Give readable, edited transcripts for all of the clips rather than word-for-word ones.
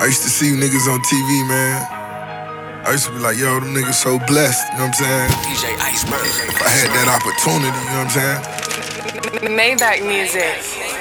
I used to see you niggas on TV, man. I used to be like, yo, them niggas so blessed, you know what I'm saying? DJ Iceberg. If I had that opportunity, you know what I'm saying? Maybach music.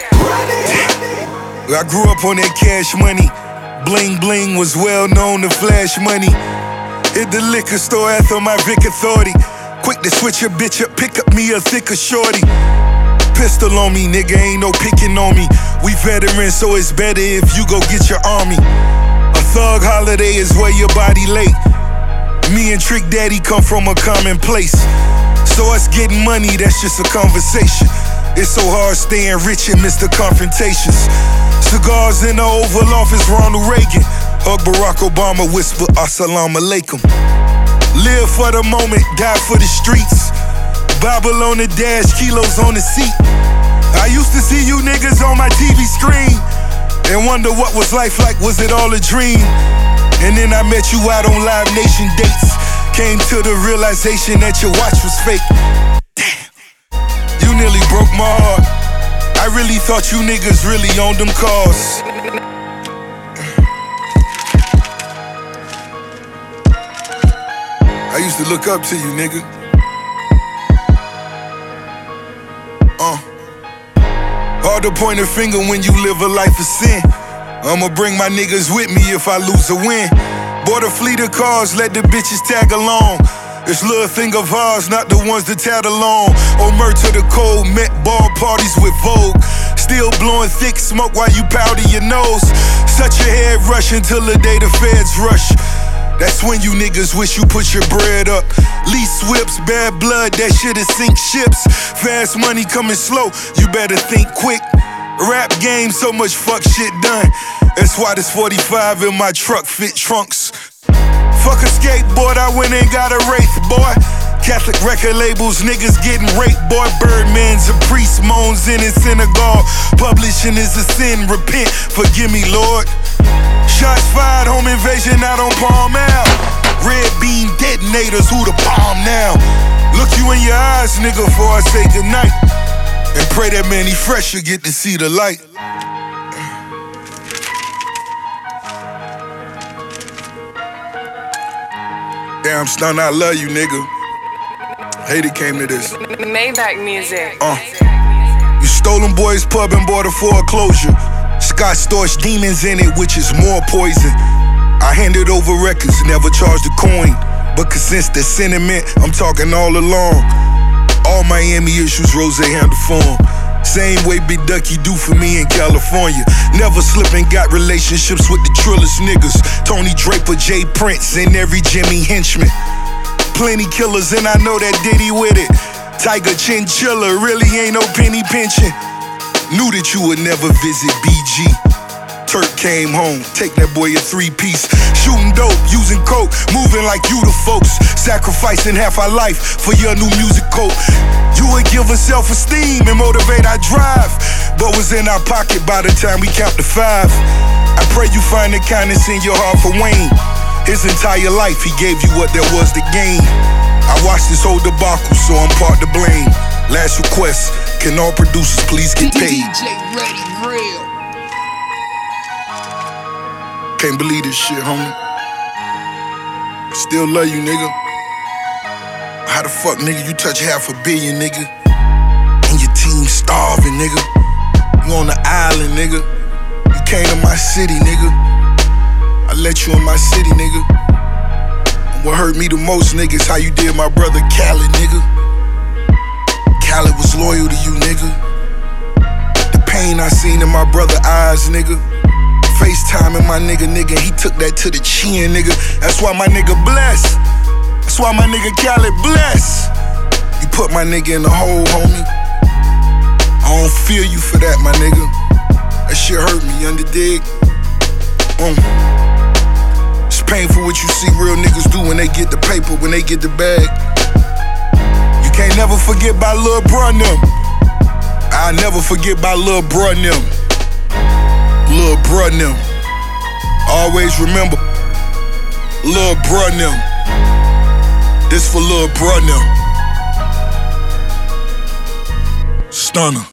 I grew up on that cash money. Bling bling was well known to flash money. Hit the liquor store after my Vic Authority. Quick to switch your bitch up, pick up me a thicker shorty. Pistol on me, nigga, ain't no picking on me. We veterans, so it's better if you go get your army. A thug holiday is where your body late. Me and Trick Daddy come from a common place. So us getting money, that's just a conversation. It's so hard staying rich and miss the confrontations. Cigars in the Oval Office, Ronald Reagan. Hug Barack Obama, whisper assalamu alaikum. Live for the moment, die for the streets. Bible on the dash, kilos on the seat. I used to see you niggas on my TV screen and wonder what was life like, was it all a dream? And then I met you out on Live Nation dates. Came to the realization that your watch was fake. Damn, you nearly broke my heart. I really thought you niggas really owned them cars. I used to look up to you, nigga. Hard to point a finger when you live a life of sin. I'ma bring my niggas with me if I lose or win. Bought a fleet of cars, let the bitches tag along. This little thing of ours, not the ones that tag along. Omer to the cold, met ball parties with Vogue. Still blowing thick smoke while you powder your nose. Such a head rush until the day the feds rush. That's when you niggas wish you put your bread up. Lease whips, bad blood, that shit'll sink ships. Fast money coming slow, you better think quick. Rap game, so much fuck shit done. That's why this 45 in my truck fit trunks. Fuck a skateboard, I went and got a Wraith, boy. Catholic record labels, niggas getting raped, boy. Birdman's a priest, moans in his synagogue. Publishing is a sin, repent, forgive me, Lord. Shots fired, home invasion out on Palm Ave. Red beam detonators, who the bomb now? Look you in your eyes, nigga, before I say goodnight. And pray that Manny Fresh will get to see the light. Damn, Stun, I love you, nigga. Hate it came to this. Maybach music. You stole them boys' pub and bought a foreclosure. Scott Storch demons in it, which is more poison. I handed over records, never charged a coin. But since the sentiment, I'm talking all along. All Miami issues, Rose handle for 'em. Same way Big Ducky do for me in California. Never slipping, got relationships with the trillest niggas. Tony Draper, Jay Prince, and every Jimmy henchman. Plenty killers, and I know that Diddy with it. Tiger Chinchilla, really ain't no penny pinching. Knew that you would never visit BG. Turk came home, take that boy a 3-piece. Shooting dope, using coke, moving like you the folks. Sacrificing half our life for your new music coat. You would give us self-esteem and motivate our drive, but was in our pocket by the time we count to 5. I pray you find the kindness in your heart for Wayne. His entire life, he gave you what there was to gain. I watched this whole debacle, so I'm part to blame. Last request, can all producers please get paid? DJ Ready Real. Can't believe this shit, homie. Still love you, nigga. How the fuck, nigga, you touch $500 million, nigga? And your team starving, nigga. You on the island, nigga. You came to my city, nigga. I let you in my city, nigga. And what hurt me the most, nigga, is how you did my brother Khaled, nigga. Khaled was loyal to you, nigga. The pain I seen in my brother's eyes, nigga. FaceTiming my nigga, he took that to the chin, nigga. That's why my nigga blessed. That's why my nigga Khaled blessed. You put my nigga in the hole, homie. I don't feel you for that, my nigga. That shit hurt me, under dig. It's painful what you see real niggas do when they get the paper, when they get the bag. You can't never forget about Lil' Bruh and them. I'll never forget about Lil' Bruh and them. Lil' Bruh and them. Always remember, Lil' Bruh and them. This for Lil' Bruh and them. Stunner.